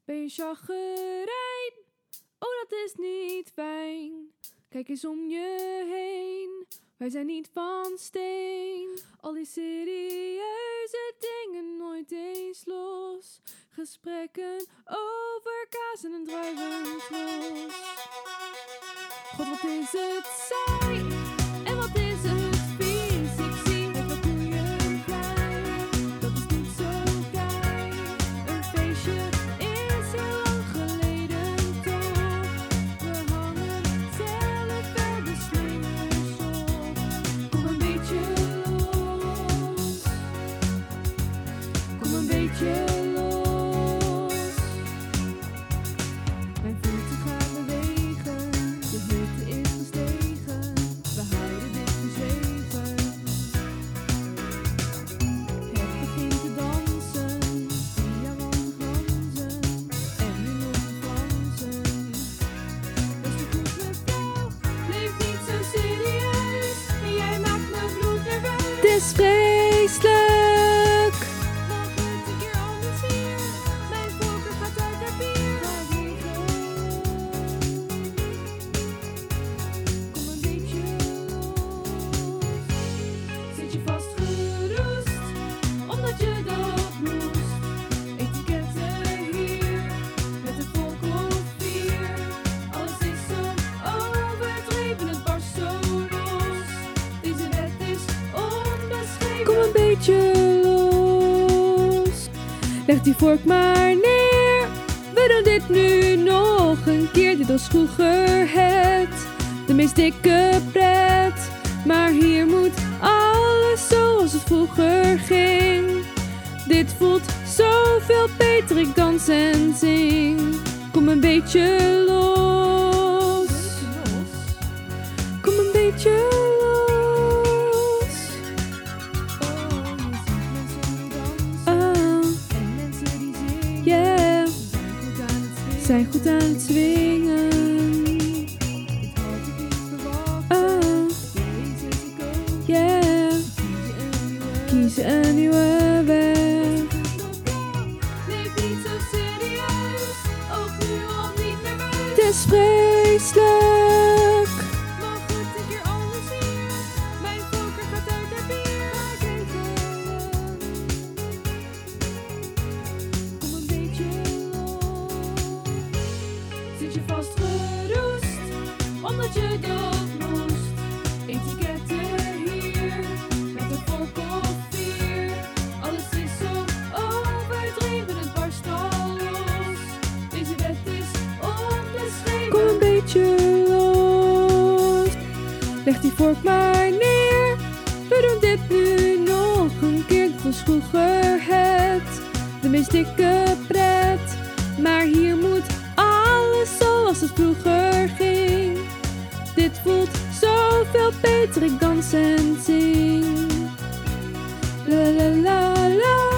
Ben je chagrijn? Oh, dat is niet fijn. Kijk eens om je heen. Wij zijn niet van steen. Al die serieuze dingen nooit eens los. Gesprekken over kaas en een druivenslos. God, wat is het saai en wat is het vies. Ik zie het wel koeien klein. Dat is niet zo geil. Een feestje is heel lang geleden toch. We hangen zelf wel de slingers op. Kom een beetje los. Kom een beetje los. Mijn voeten gaan bewegen. De hitte is gestegen. We houden dit verzwegen. Het begint te dansen. Diamanten glanzen. En nu nog glanzen. Beste goed mevrouw, leef niet zo serieus. En jij maakt me bloednerveus. Het is vreselijk. Mag het een keer anders hier? Mijn voorkeur gaat uit naar bier. Kom een beetje los. Zit je vastgeroest, omdat je dat moest. Etiketten hier, met een volk of vier. Alles is zo overdreven, het barst zo los. Deze wet is onbeschreven. Kom een beetje los. Leg die vork maar neer. We doen dit nu nog een keer. Dit was vroeger de meest dikke pret. Maar hier moet alles zoals het vroeger ging. Dit voelt zoveel beter, ik dans en zing. Kom een beetje los. Kom een beetje los. Oh, yeah. Zijn goed aan het swingen. Oh, yeah. Kies een nieuwe weg. Leef niet zo serieus. Ook nu al niet nerveus. Het is vreselijk. Mag het een keer anders hier? Mijn voorkeur gaat uit naar bier. Kom een beetje los. Zit je vastgeroest, omdat je dat moest. Etiketten hier, met een volk of vier. Alles is zo overdreven, het barst al los. Deze wet is onbeschreven. Kom een beetje los. Leg die vork maar neer. We doen dit nu nog een keer. Dit was vroeger de meest dikke pret. Maar hier moet alles zoals het vroeger ging. Dit voelt zoveel beter, ik dans en zing. La la la la.